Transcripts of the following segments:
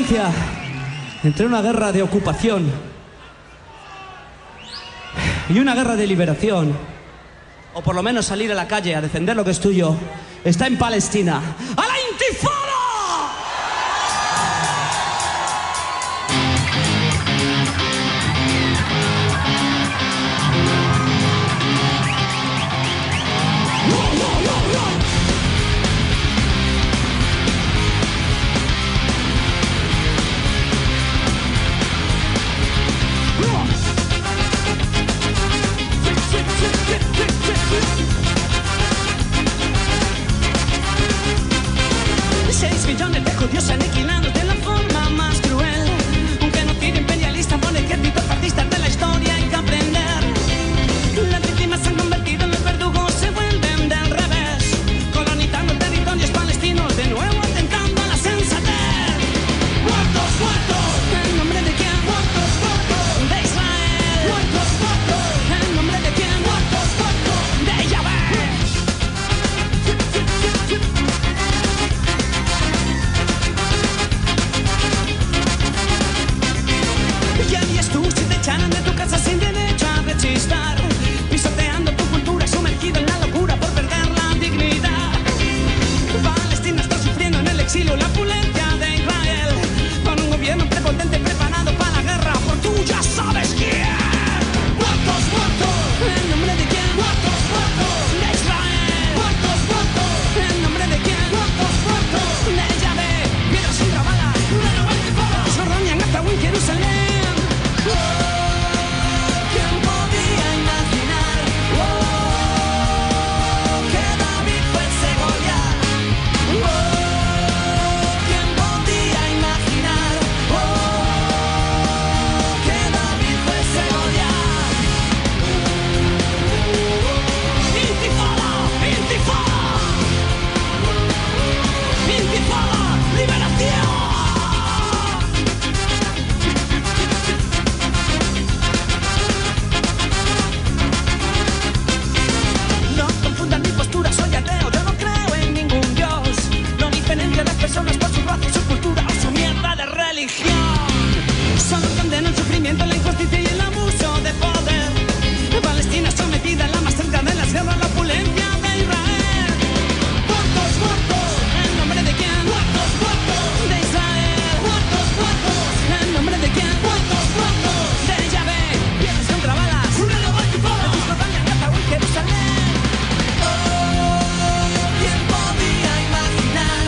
diferencia entre una guerra de ocupación y una guerra de liberación, o por lo menos salir a la calle a defender lo que es tuyo, está en Palestina. ¡A la intifada! Judíos aniquilados de la forma más cruel. Aunque no tiene imperialista, pone ejércitos fascistas de la historia hay que aprender. Las víctimas se han convertido en los verdugos, se vuelven del revés, colonizando territorios palestinos, de nuevo atentando a la sensatez. ¡Muertos, muertos! ¿En nombre de quién? ¡Muertos, muertos! De Israel. ¡Muertos, muertos! ¿En nombre de quién? ¡Muertos, muertos! De Yahvé. De tu casa sin derecho a rechistar, pisoteando tu cultura, sumergido en la locura por perder la dignidad. Palestina está sufriendo en el exilio la opulencia de Israel, con un gobierno prepotente preparado para la guerra por tú ya sabes quién. ¡Muertos, muertos! ¿En nombre de quién? ¡Muertos, muertos! De Israel. ¡Muertos, muertos! ¿En nombre de quién? ¡Muertos, muertos! De Yahvé. Piedras contra balas, una nueva intifada, Jordania hasta en Jerusalén. Personas por su raza y su cultura o su mierda de religión. Solo condenan el sufrimiento, la injusticia y el abuso de poder. Palestina sometida en la más cerca de las guerras, la opulencia de Israel. ¡Muertos, muertos! ¿En nombre de quién? ¡Muertos, muertos! De Israel. ¡Muertos, muertos! ¿En nombre de quién? ¡Muertos, muertos! De Yahvé. Piedras contra balas, una nueva intifada, de Jordania hasta en Jerusalén. ¿Quién podía imaginar?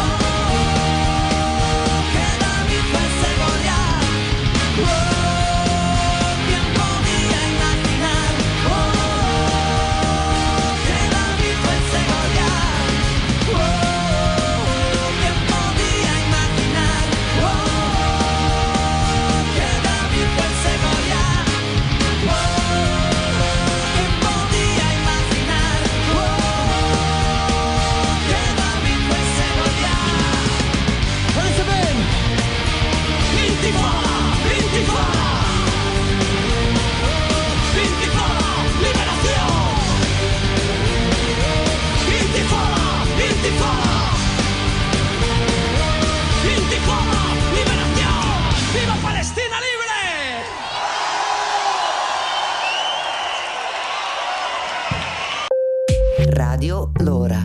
Rádio Loura.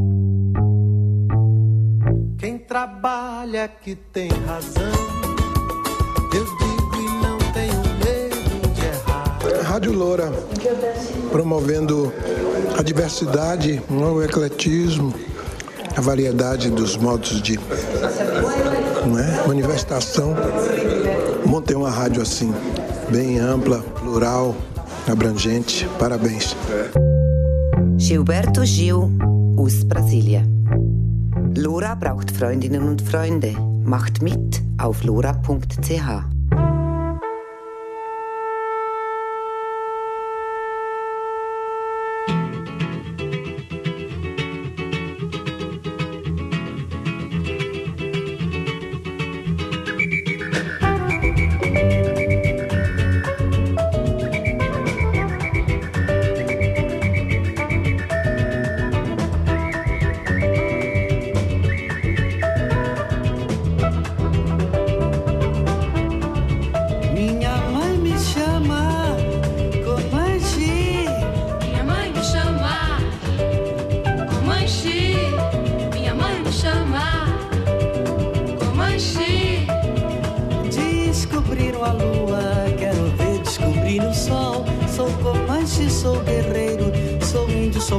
Quem trabalha que tem razão, eu digo e não tenho medo de errar. Rádio Loura, promovendo a diversidade, o ecletismo, a variedade dos modos de manifestação. Montei uma rádio assim, bem ampla, plural, abrangente. Parabéns. Gilberto Gil aus Brasilien. Lora braucht Freundinnen und Freunde. Macht mit auf lora.ch.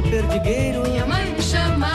perdigueiro. Minha mãe me chama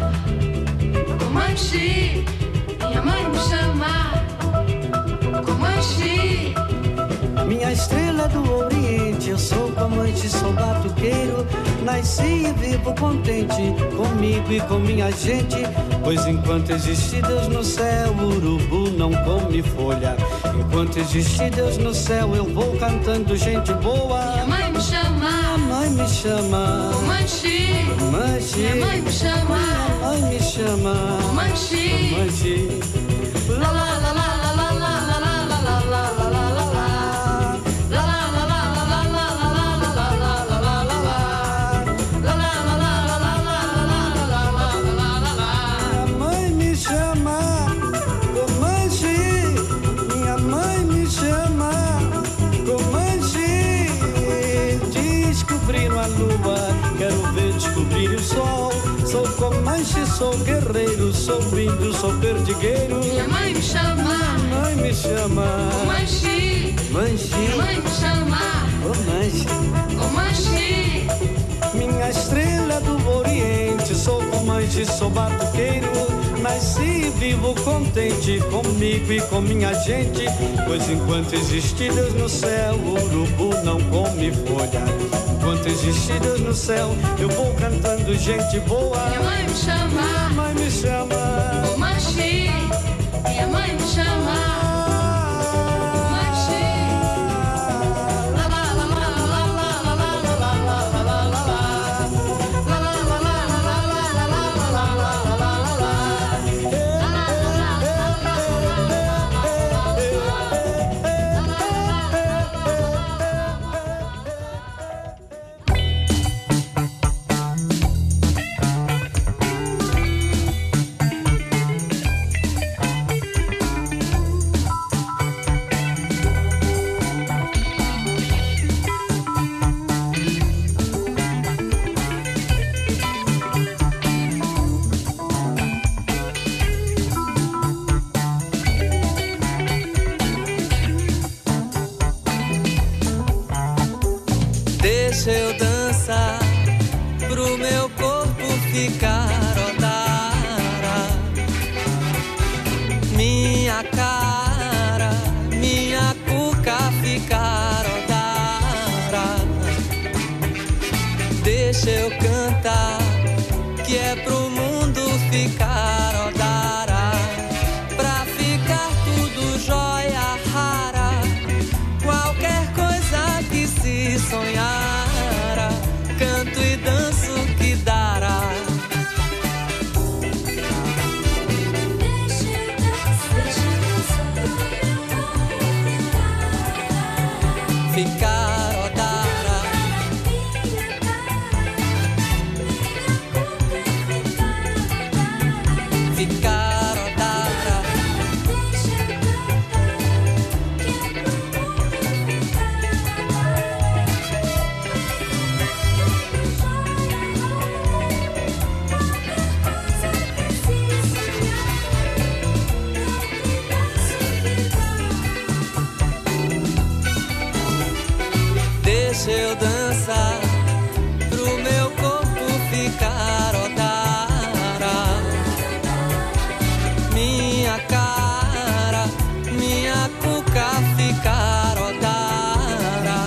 Comanche. Minha mãe me chama Comanche. Minha estrela do Oriente, eu sou Comanche, sou batuqueiro. Nasci e vivo contente comigo e com minha gente. Pois enquanto existe Deus no céu, o urubu não come folha. Enquanto existe Deus no céu, eu vou cantando gente boa. Minha mãe me chama, minha mãe me chama Comanche. Comanche. Minha mãe me chama, minha mãe me chama Comanche. Comanche. La la la la la la la la la la la la la la. Quero ver descobrir o sol. Sou Comanche, sou guerreiro, sou índio, sou perdigueiro. Minha mãe me chama, minha mãe me chama Comanche. Comanche. Minha mãe me chama Comanche. Comanche. Minha estrela do Oriente, sou Comanche, sou batuqueiro. Nasci e vivo contente comigo e com minha gente. Pois enquanto existe Deus no céu, o urubu não come folha. Enquanto existe Deus no céu, eu vou cantando gente boa. Minha mãe me chama, minha mãe me chama Comanche. Minha mãe me chama Deixa eu dançar pro meu corpo ficar odara. Minha cara, minha cuca ficar odara. Deixa eu cantar, que é pro mundo ficar odara. Pra ficar tudo jóia rara, qualquer coisa que se sonhara, canto e danço que dará. Ficar odara. Ficar odara. Deixa eu dançar pro meu corpo ficar odara. Minha cara, minha cuca ficar odara.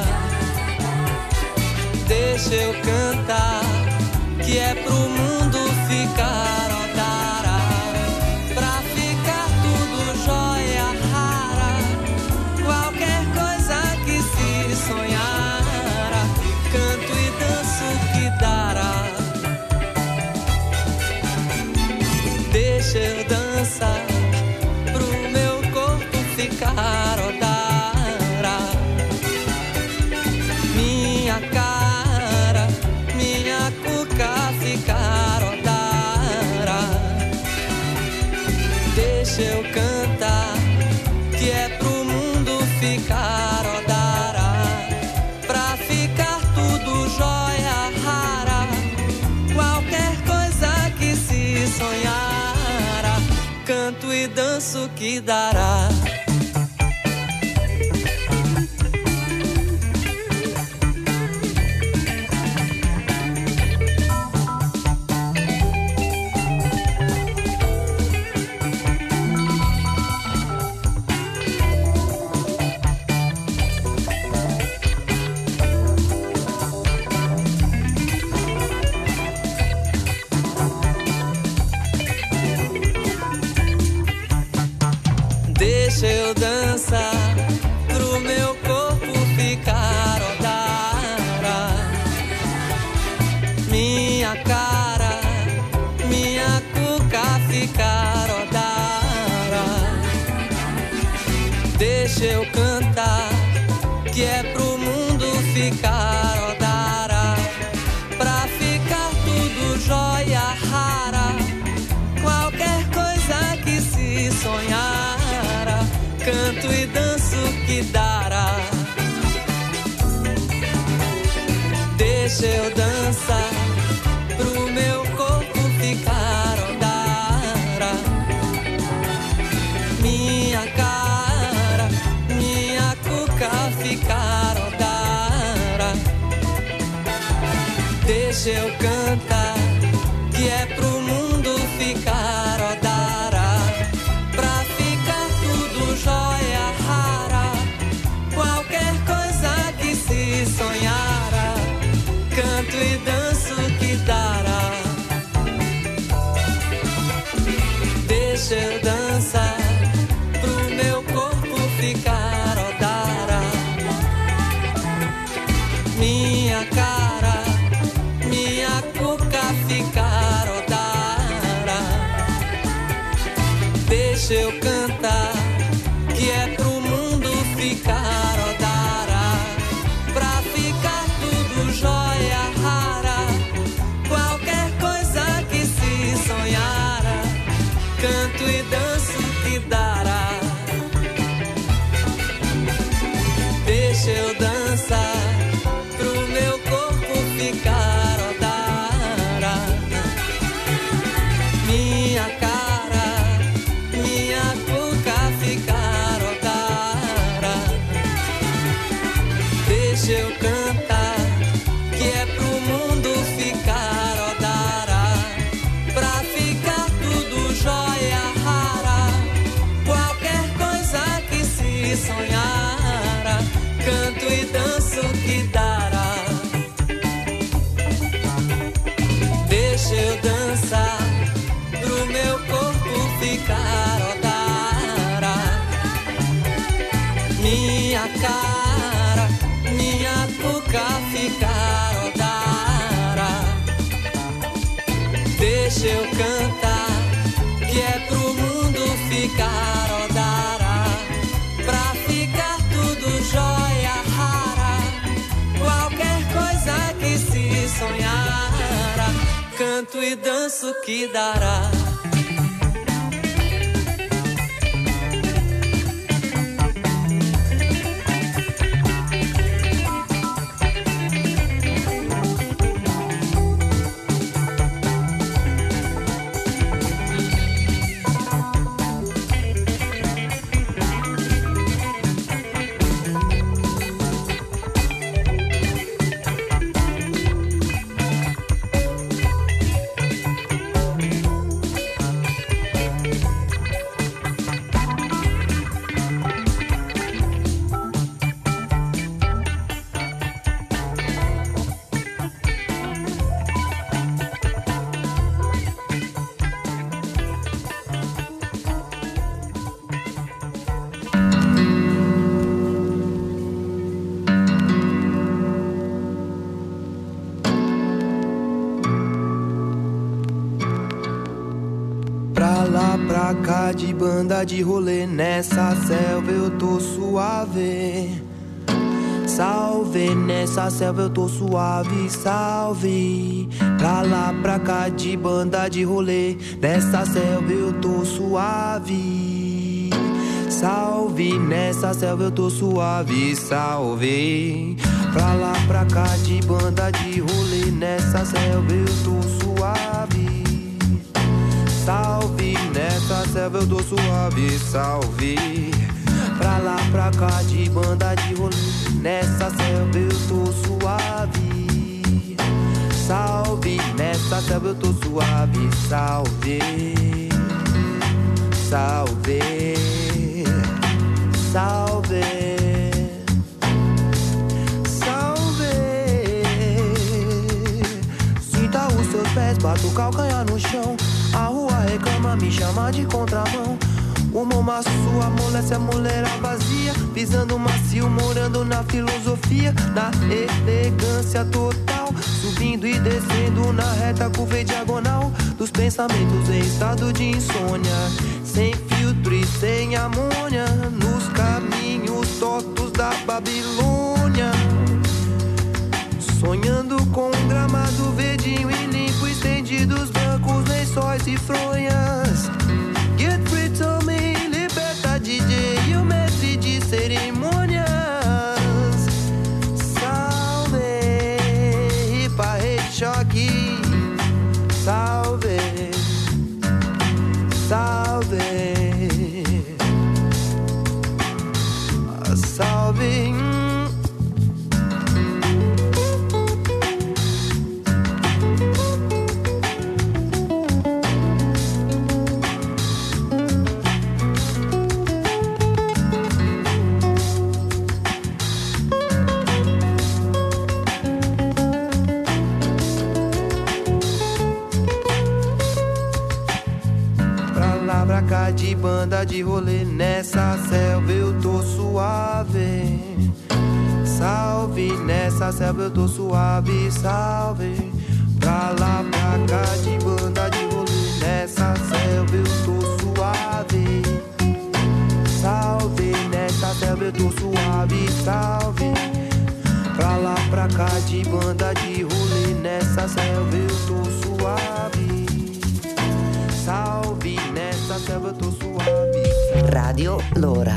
Deixa eu cantar, que é pro mundo ficar odara. Pra ficar tudo jóia rara, qualquer coisa que se sonhara, canto e danço que dará. Deixa eu dançar pro meu corpo ficar odara. Minha cara, minha cuca ficar odara. Deixa eu cantar, que é pro mundo ficar odara. Pra ficar tudo jóia rara, qualquer coisa que se sonhara, canto e danço que dará. minha cara, minha cuca ficar odara. Deixa eu cantar, que é pro mundo ficar odara, pra ficar tudo jóia rara. Qualquer coisa que se sonhara, canto e danço que dará. Deixa eu dançar, pro meu corpo ficar odara. Minha cara, minha cuca ficar odara. Deixa eu cantar, que é pro mundo ficar odara, pra ficar tudo jóia rara. Qualquer coisa que se sonhara, canto e danço que dará. Deixa eu dançar, pro meu corpo ficar odara. Minha cara, minha cuca ficar odara. Deixa eu cantar, que é pro mundo ficar odara, pra ficar tudo jóia rara. Qualquer coisa que se sonhara, canto e danço que dará. Deixa eu dançar, pro meu corpo ficar odara. Minha cara, minha cuca ficar odara. Deixa eu cantar, que é pro mundo ficar odara, pra ficar tudo jóia rara. Qualquer coisa que se sonhara, canto e danço que dará. Deixa eu dançar, pro meu corpo ficar odara. Minha cara, minha cuca ficar odara. Deixa eu cantar, que é pro mundo ficar odara, pra ficar tudo jóia rara. Qualquer coisa que se sonhara, canto e danço que dará. Pra cá de banda de rolê, nessa selva eu tô suave. Salve, nessa selva eu tô suave, salve. Pra lá, pra cá de banda de rolê, nessa selva eu tô suave. Salve, nessa selva eu tô suave, salve. Pra lá, pra cá de banda de rolê, nessa selva eu tô suave. Salve, nessa selva eu tô suave, salve. Pra lá, pra cá de banda de rolê, nessa selva eu tô suave. Salve, nessa selva eu tô suave, salve. Salve, salve. Sinta os seus pés, bata o calcanhar no chão. A rua reclama, me chama de contramão. Uma maço, amolece a mulher vazia, pisando macio, morando na filosofia, na elegância total. subindo e descendo na reta curva e diagonal dos pensamentos em estado de insônia, sem filtro e sem amônia, nos caminhos tortos da Babilônia, sonhando com um gramado verdinho e limpo, estendidos bancos, lençóis e fronhas. Get free to me, liberta DJ e o mestre de cerimônias. Salve, hipa, rei, choque. Salve, salve, salve. De banda de rolê nessa selva eu tô suave. Salve, nessa selva eu tô suave. Salve, pra lá, pra cá de banda de rolê nessa selva eu tô suave. Salve, nessa selva eu tô suave. Salve, pra lá, pra cá de banda de rolê nessa selva eu tô suave. Salve, nessa selva eu tô suave. Rádio Lora.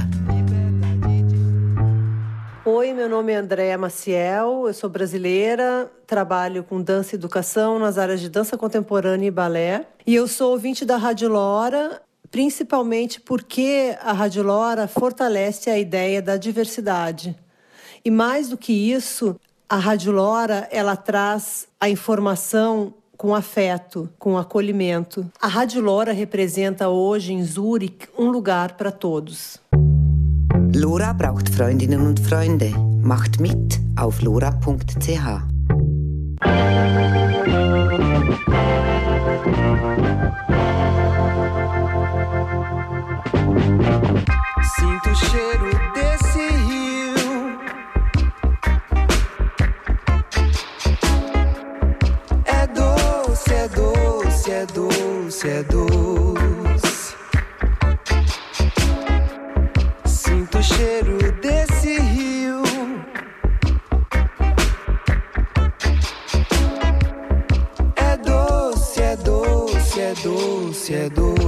Oi, meu nome é Andréa Maciel, eu sou brasileira, trabalho com dança e educação nas áreas de dança contemporânea e balé. E eu sou ouvinte da Rádio Lora, principalmente porque a Rádio Lora fortalece a ideia da diversidade. E mais do que isso, a Rádio Lora, ela traz a informação com afeto, com acolhimento. A Rádio Lora representa hoje em Zurique um lugar para todos. Lora braucht Freundinnen und Freunde. Macht mit auf lora.ch. Sinto o cheiro desse rio, é doce, é doce, é doce, é doce. Sinto o cheiro desse rio, é doce, é doce, é doce, é doce.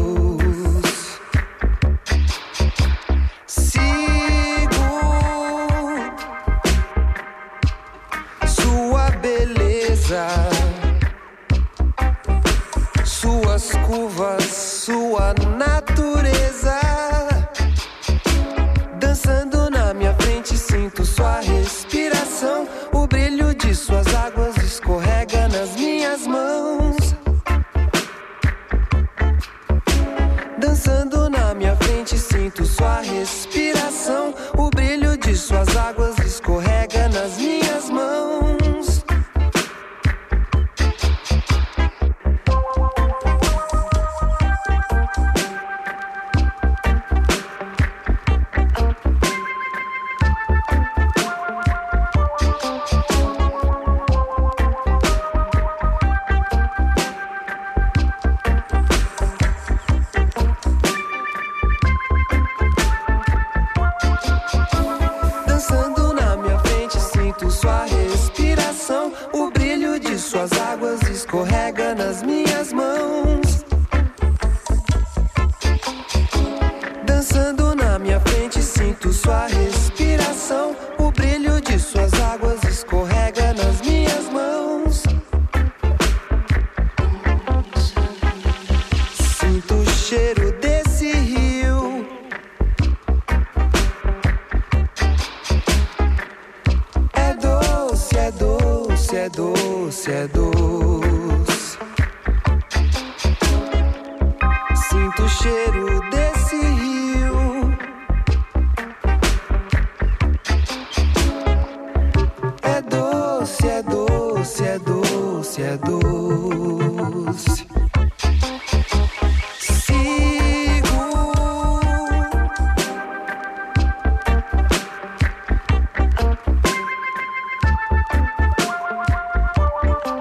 Suas curvas, sua natureza, dançando na minha frente, sinto sua respiração. O brilho de suas águas escorrega nas minhas mãos. Dançando na minha frente, sinto sua respiração. O brilho de suas águas escorrega nas minhas mãos. Suas águas escorrega nas minhas mãos. Dançando na minha frente, sinto sua respiração. O brilho de suas águas escorrega nas minhas mãos. Sinto o cheiro desse rio, é doce, é doce, é doce, é doce. Sinto o cheiro desse rio, é doce, é doce, é doce, é doce. Sigo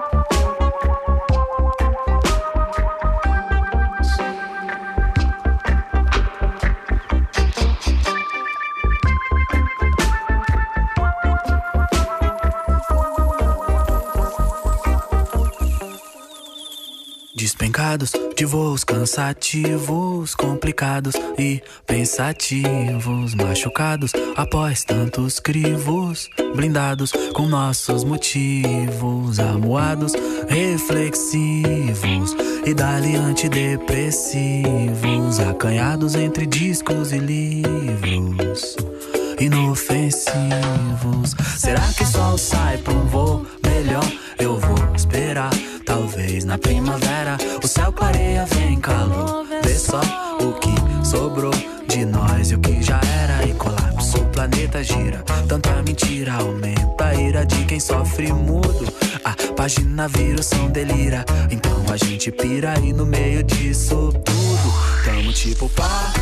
Despencados de voos cansativos, complicados e pensativos, machucados após tantos crivos, blindados com nossos motivos, amuados, reflexivos e dali antidepressivos, acanhados entre discos e livros, inofensivos. Será que o sol sai pra um voo melhor? Eu vou esperar, talvez na primavera o céu clareia, vem calor. Vê só o que sobrou de nós e o que já era, e colapso, o planeta gira. Tanta mentira aumenta a ira de quem sofre mudo. A página vira, o som delira, então a gente pira e no meio disso tudo tamo tipo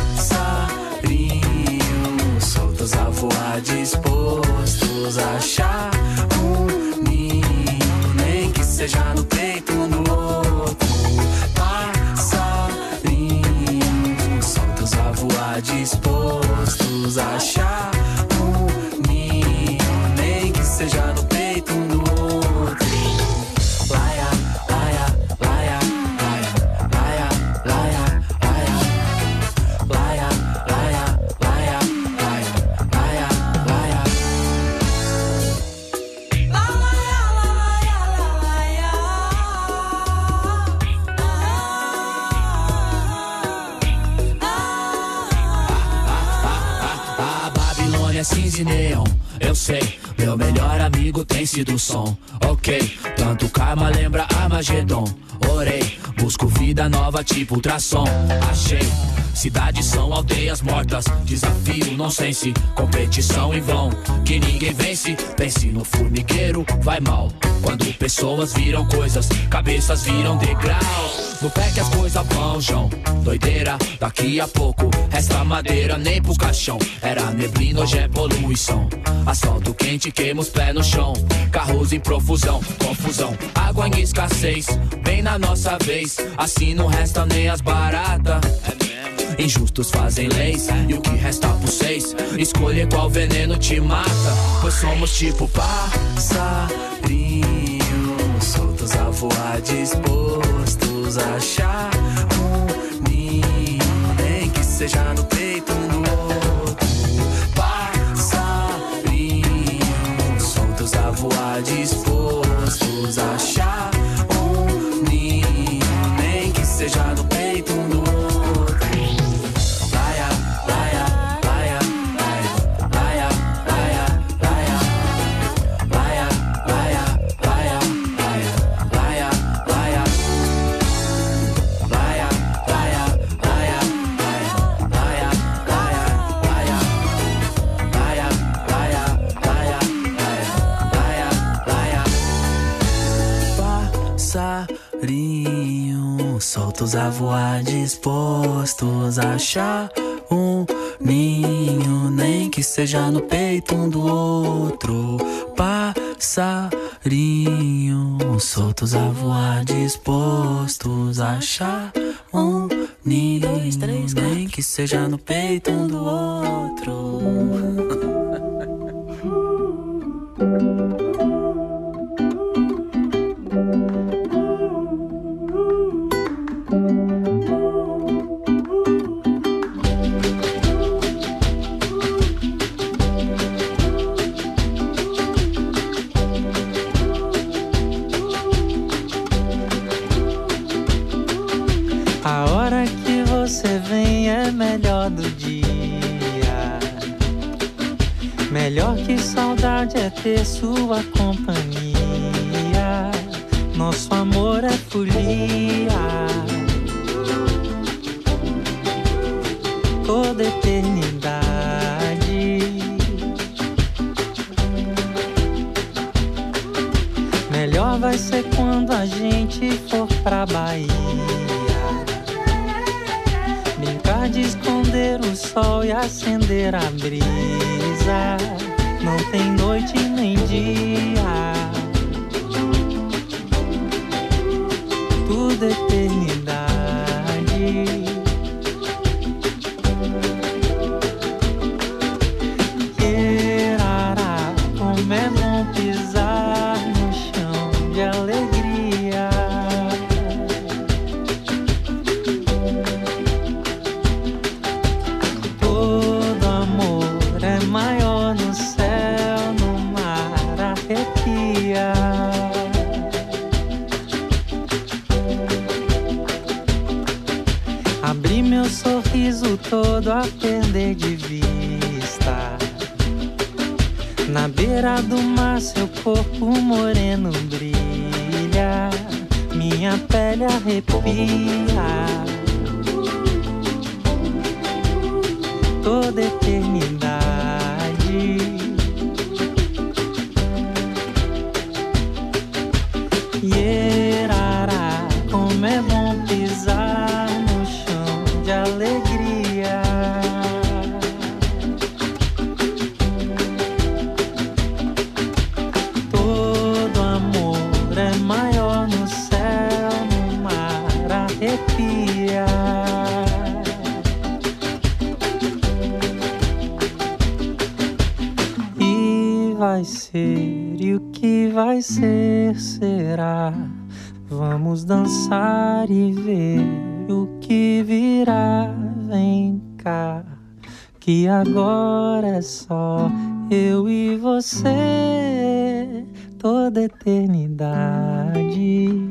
passarinhos, soltos a voar, dispostos a achar um ninho, nem que seja no peito no outro. Passarinhos, soltos a voar, dispostos a achar um ninho, nem que seja no peito no outro. Laia, laia, laia, laia, laia, laia, laia, laia, laia, laia, laia, laia, laia. A Babilônia é cinza e neon, eu sei, meu melhor amigo tem sido o som. Ok, tanto karma lembra Armagedon. Orei, busco vida nova tipo ultrassom. Achei, cidades são aldeias mortas, desafio, nonsense, competição em vão, que ninguém vence. Pense no formigueiro, vai mal, quando pessoas viram coisas, cabeças viram degraus. No pé que as coisas vão, João, doideira, daqui a pouco resta madeira nem pro caixão. Era neblina, hoje é poluição, asfalto quente queima os pés no chão, carros em profusão, confusão, água em escassez, bem na nossa vez, assim não resta nem as baratas. Injustos fazem leis, e o que resta por seis, escolher qual veneno te mata, pois somos tipo passarinhos, soltos a voar, dispostos a achar um ninho, nem que seja no peito no outro. Passarinhos, soltos a voar, dispostos a achar um ninho, nem que seja no peito no outro. Soltos a voar, dispostos a achar um ninho, nem que seja no peito um do outro. Passarinho, soltos a voar, dispostos a achar um ninho, nem que seja no peito um do outro. Melhor do dia, melhor que saudade é ter sua companhia. Nosso amor é folia, toda eternidade. Melhor vai ser quando a gente for pra Bahia, de esconder o sol e acender a brisa. Não tem noite nem dia, tudo eternidade. Querará, como é bom pisar no chão de alegria. todo a perder de vista. Na beira do mar seu corpo moreno brilha, minha pele arrepia. Toda eternidade. Ierará, como é bom pisar no chão de alegria. Todo amor é maior no céu, no mar arrepia. E vai ser, e o que vai ser, será. Vamos dançar e ver o que virá. Vem cá, que agora é só eu e você, toda eternidade.